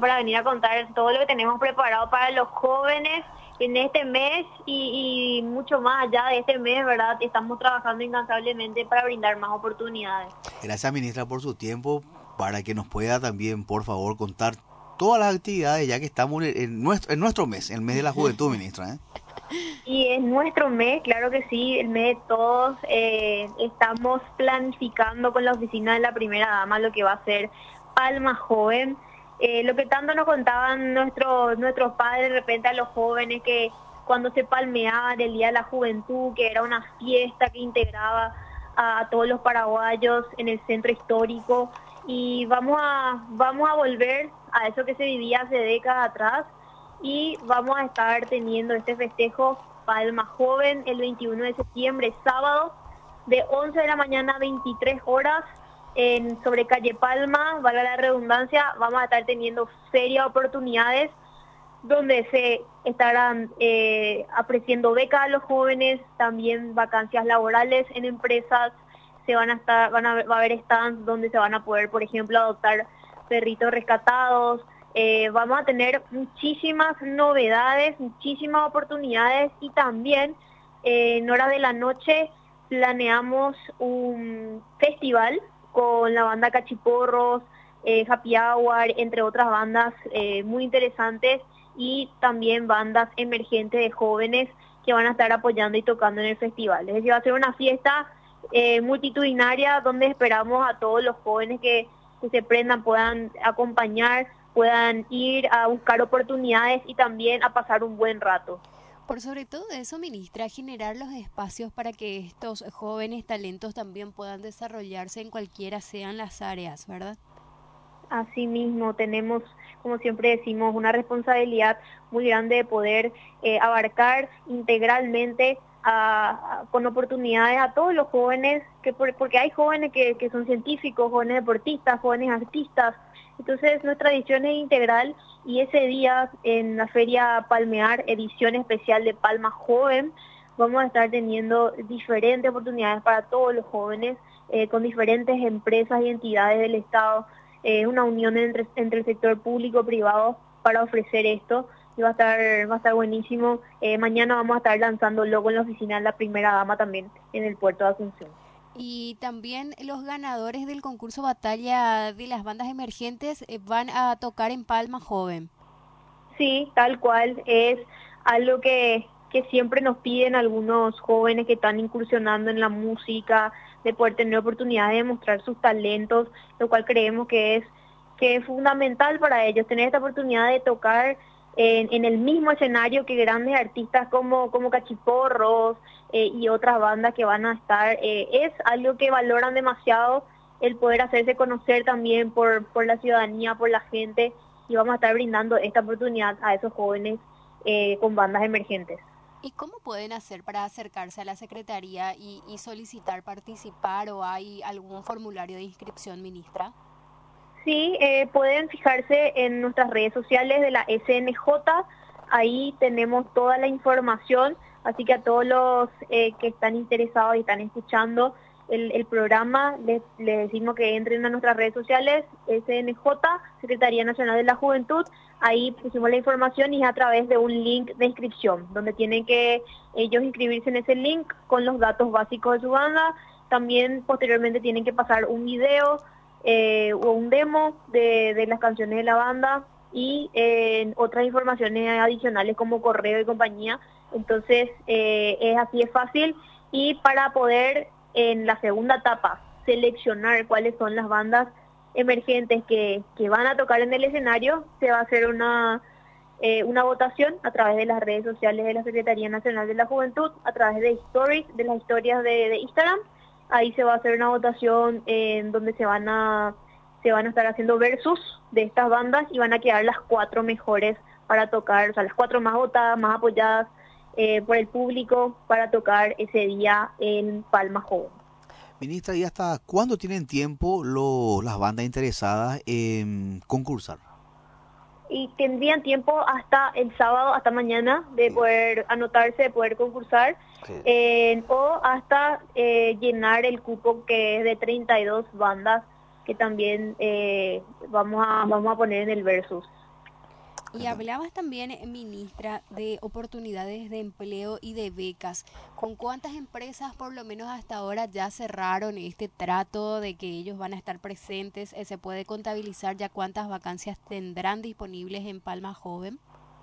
para venir a contar todo lo que tenemos preparado para los jóvenes en este mes y mucho más allá de este mes, ¿verdad? Estamos trabajando incansablemente para brindar más oportunidades. Gracias, ministra, por su tiempo, para que nos pueda también, por favor, contar todas las actividades, ya que estamos en nuestro mes, el mes de la juventud, ministra, ¿eh? Y es nuestro mes, claro que sí, el mes de todos. Estamos planificando con la oficina de la primera dama lo que va a ser Palma Joven. Lo que tanto nos contaban nuestros padres de repente a los jóvenes, que cuando se palmeaban el Día de la Juventud, que era una fiesta que integraba a todos los paraguayos en el centro histórico. Y vamos a volver a eso que se vivía hace décadas atrás, y vamos a estar teniendo este festejo Palma Joven el 21 de septiembre, sábado, de 11 de la mañana a 23 horas, sobre calle Palma, valga la redundancia. Vamos a estar teniendo serias oportunidades donde se estarán ofreciendo becas a los jóvenes, también vacancias laborales en empresas. Va a haber stands donde se van a poder, por ejemplo, adoptar perritos rescatados. Vamos a tener muchísimas novedades, muchísimas oportunidades, y también en horas de la noche planeamos un festival con la banda Cachiporros, Happy Hour, entre otras bandas muy interesantes, y también bandas emergentes de jóvenes que van a estar apoyando y tocando en el festival. Es decir, va a ser una fiesta multitudinaria donde esperamos a todos los jóvenes que se prendan, puedan acompañar, puedan ir a buscar oportunidades y también a pasar un buen rato. Por sobre todo eso, ministra, generar los espacios para que estos jóvenes talentos también puedan desarrollarse en cualquiera sean las áreas, ¿verdad? Asimismo, tenemos, como siempre decimos, una responsabilidad muy grande de poder abarcar integralmente con oportunidades a todos los jóvenes, porque hay jóvenes que son científicos, jóvenes deportistas, jóvenes artistas. Entonces nuestra edición es integral, y ese día en la Feria Palmear, edición especial de Palma Joven, vamos a estar teniendo diferentes oportunidades para todos los jóvenes, con diferentes empresas y entidades del Estado, una unión entre el sector público y privado para ofrecer esto, y va a estar buenísimo. Mañana vamos a estar lanzándolo con la oficina de la primera dama también en el puerto de Asunción. Y también los ganadores del concurso Batalla de las Bandas Emergentes van a tocar en Palma Joven. Sí, tal cual, es algo que siempre nos piden algunos jóvenes que están incursionando en la música, de poder tener oportunidad de demostrar sus talentos, lo cual creemos que es fundamental para ellos, tener esta oportunidad de tocar en el mismo escenario que grandes artistas como Cachiporros y otras bandas que van a estar. Es algo que valoran demasiado, el poder hacerse conocer también por la ciudadanía, por la gente, y vamos a estar brindando esta oportunidad a esos jóvenes con bandas emergentes. ¿Y cómo pueden hacer para acercarse a la Secretaría y solicitar participar, o hay algún formulario de inscripción, ministra? Sí, pueden fijarse en nuestras redes sociales de la SNJ, ahí tenemos toda la información, así que a todos los que están interesados y están escuchando el programa, les decimos que entren a nuestras redes sociales, SNJ, Secretaría Nacional de la Juventud. Ahí pusimos la información y es a través de un link de inscripción, donde tienen que ellos inscribirse en ese link con los datos básicos de su banda. También posteriormente tienen que pasar un video o un demo de las canciones de la banda, y otras informaciones adicionales como correo y compañía. Entonces es así de fácil, y para poder en la segunda etapa seleccionar cuáles son las bandas emergentes que van a tocar en el escenario, se va a hacer una votación a través de las redes sociales de la Secretaría Nacional de la Juventud, a través de stories, de las historias de Instagram. Ahí se va a hacer una votación en donde se van a estar haciendo versus de estas bandas, y van a quedar las 4 mejores para tocar, o sea, las 4 más votadas, más apoyadas por el público, para tocar ese día en Palma Joven. Ministra, ¿y hasta cuándo tienen tiempo las bandas interesadas en concursar? Y tendrían tiempo hasta el sábado, hasta mañana, de poder anotarse, de poder concursar, o hasta llenar el cupo, que es de 32 bandas, que también vamos a poner en el versus. Y hablabas también, ministra, de oportunidades de empleo y de becas. ¿Con cuántas empresas, por lo menos hasta ahora, ya cerraron este trato de que ellos van a estar presentes? ¿Se puede contabilizar ya cuántas vacancias tendrán disponibles en Palma Joven?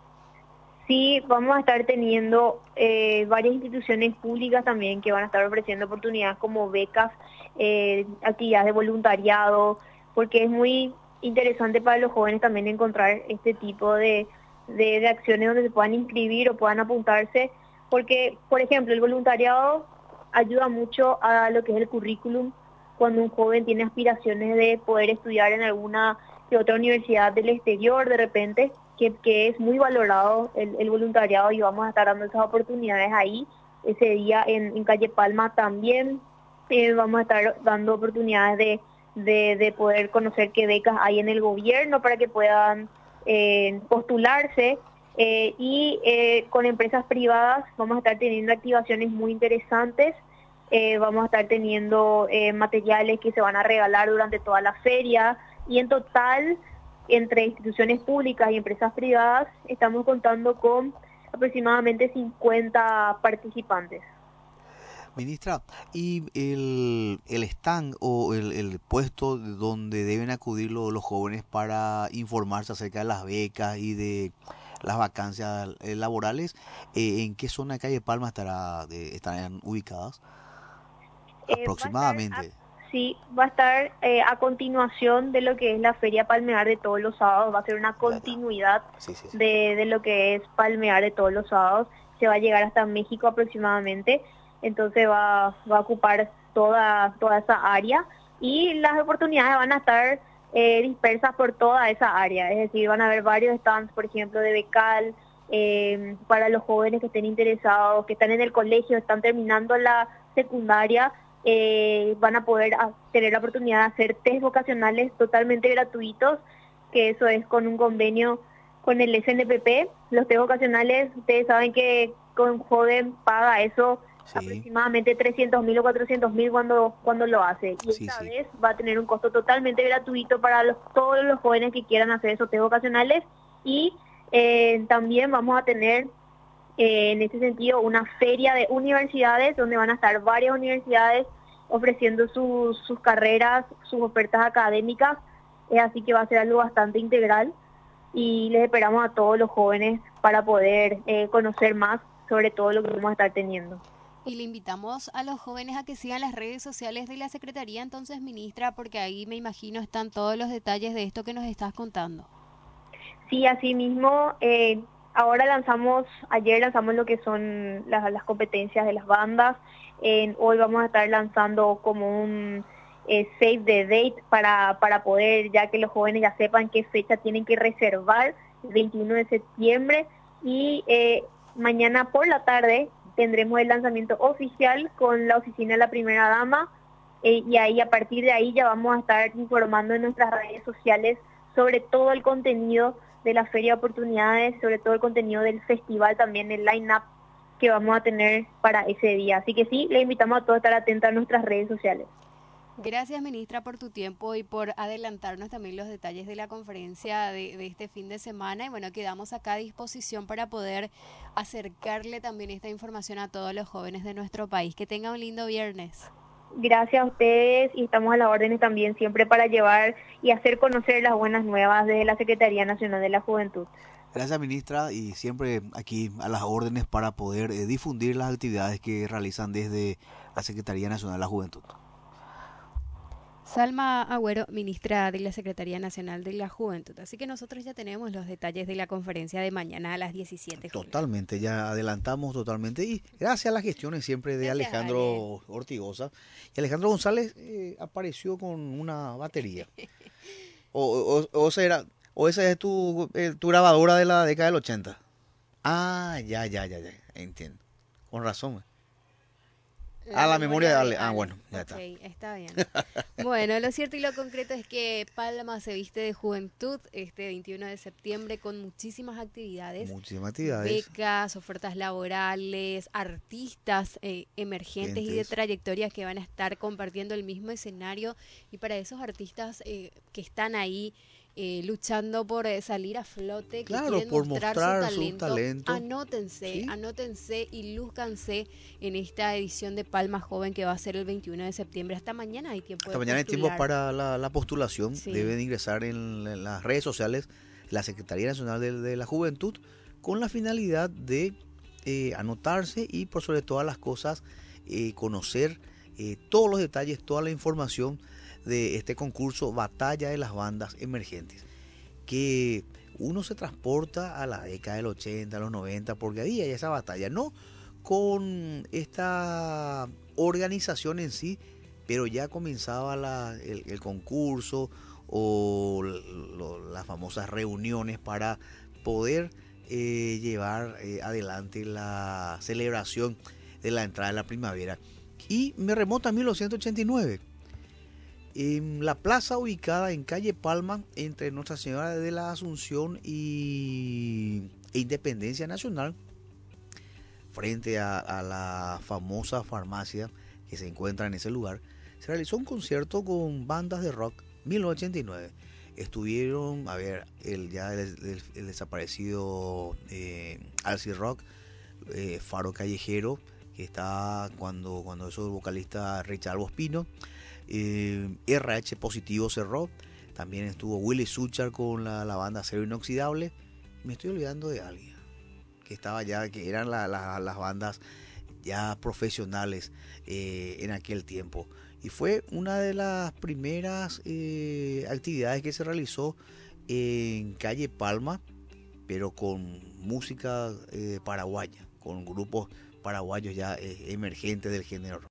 Sí, vamos a estar teniendo varias instituciones públicas también que van a estar ofreciendo oportunidades como becas, actividades de voluntariado, porque es muy interesante para los jóvenes también encontrar este tipo de acciones donde se puedan inscribir o puedan apuntarse, porque, por ejemplo, el voluntariado ayuda mucho a lo que es el currículum cuando un joven tiene aspiraciones de poder estudiar en alguna que otra universidad del exterior de repente, que es muy valorado el voluntariado y vamos a estar dando esas oportunidades ahí. Ese día en Calle Palma también vamos a estar dando oportunidades de poder conocer qué becas hay en el gobierno para que puedan postularse. Con empresas privadas vamos a estar teniendo activaciones muy interesantes. Vamos a estar teniendo materiales que se van a regalar durante toda la feria y en total, entre instituciones públicas y empresas privadas, estamos contando con aproximadamente 50 participantes. Ministra, ¿y el stand o el puesto donde deben acudir los jóvenes para informarse acerca de las becas y de las vacancias laborales, en qué zona de Calle Palma estarán ubicadas? Aproximadamente. Sí, va a estar a continuación de lo que es la Feria Palmear de todos los sábados, va a ser una continuidad Sí, sí, sí. de lo que es Palmear de todos los sábados, se va a llegar hasta México aproximadamente, entonces va a ocupar toda esa área y las oportunidades van a estar dispersas por toda esa área, es decir, van a haber varios stands, por ejemplo, de becal, para los jóvenes que estén interesados, que están en el colegio, están terminando la secundaria, van a poder tener la oportunidad de hacer test vocacionales totalmente gratuitos, que eso es con un convenio con el SNPP. Los test vocacionales, ustedes saben que con joven paga eso aproximadamente 300.000 o 400.000 cuando lo hace. Y esta vez va a tener un costo totalmente gratuito para todos los jóvenes que quieran hacer esos test vocacionales y también vamos a tener en ese sentido una feria de universidades donde van a estar varias universidades ofreciendo sus carreras, sus ofertas académicas, así que va a ser algo bastante integral y les esperamos a todos los jóvenes para poder conocer más sobre todo lo que vamos a estar teniendo. Y le invitamos a los jóvenes a que sigan las redes sociales de la Secretaría, entonces, ministra, porque ahí me imagino están todos los detalles de esto que nos estás contando. Sí, así mismo, ayer lanzamos lo que son las competencias de las bandas, hoy vamos a estar lanzando como un save the date para poder, ya que los jóvenes ya sepan qué fecha tienen que reservar, el 21 de septiembre, y mañana por la tarde tendremos el lanzamiento oficial con la oficina de la primera dama, y ahí a partir de ahí ya vamos a estar informando en nuestras redes sociales sobre todo el contenido de la Feria de Oportunidades, sobre todo el contenido del festival, también el line-up que vamos a tener para ese día. Así que sí, le invitamos a todos a estar atentos a nuestras redes sociales. Gracias, ministra, por tu tiempo y por adelantarnos también los detalles de la conferencia de este fin de semana. Y bueno, quedamos acá a disposición para poder acercarle también esta información a todos los jóvenes de nuestro país. Que tenga un lindo viernes. Gracias a ustedes y estamos a las órdenes también siempre para llevar y hacer conocer las buenas nuevas desde la Secretaría Nacional de la Juventud. Gracias, ministra, y siempre aquí a las órdenes para poder difundir las actividades que realizan desde la Secretaría Nacional de la Juventud. Salma Agüero, ministra de la Secretaría Nacional de la Juventud. Así que nosotros ya tenemos los detalles de la conferencia de mañana a las 17. Totalmente, ya adelantamos totalmente. Y gracias a las gestiones siempre de Alejandro Ortigosa. Y Alejandro González apareció con una batería. O esa es tu grabadora de la década del 80. Ah, ya, entiendo. Con razón. La memoria de Ale. Bueno, ya está. Está bien. Bueno, lo cierto y lo concreto es que Palma se viste de juventud este 21 de septiembre con muchísimas actividades. Becas, ofertas laborales, artistas emergentes y de trayectorias que van a estar compartiendo el mismo escenario. Y para esos artistas que están ahí luchando por salir a flote, que Claro, quieren por mostrar su talento. Anótense, ¿Sí? anótense y lúzcanse en esta edición de Palma Joven que va a ser el 21 de septiembre. Hasta mañana hay tiempo Hasta de mañana hay tiempo postular. para la postulación. Sí. Deben ingresar en las redes sociales de la Secretaría Nacional de la Juventud con la finalidad de anotarse y por sobre todas las cosas conocer todos los detalles, toda la información de este concurso Batalla de las Bandas Emergentes, que uno se transporta a la década del 80, a los 90, porque había esa batalla, no con esta organización en sí, pero ya comenzaba el concurso o las famosas reuniones para poder llevar adelante la celebración de la entrada de la primavera. Y me remonta a 1989. En la plaza ubicada en calle Palma, entre Nuestra Señora de la Asunción e Independencia Nacional, frente a la famosa farmacia que se encuentra en ese lugar, se realizó un concierto con bandas de rock 1989. Estuvieron, a ver, el desaparecido Alcy Rock, Faro Callejero, que está cuando eso el vocalista Richard Bospino, RH Positivo cerró, también estuvo Willy Suchar con la banda Acero Inoxidable. Me estoy olvidando de alguien que estaba ya, que eran las bandas ya profesionales en aquel tiempo. Y fue una de las primeras actividades que se realizó en calle Palma, pero con música paraguaya, con grupos paraguayos ya emergentes del género.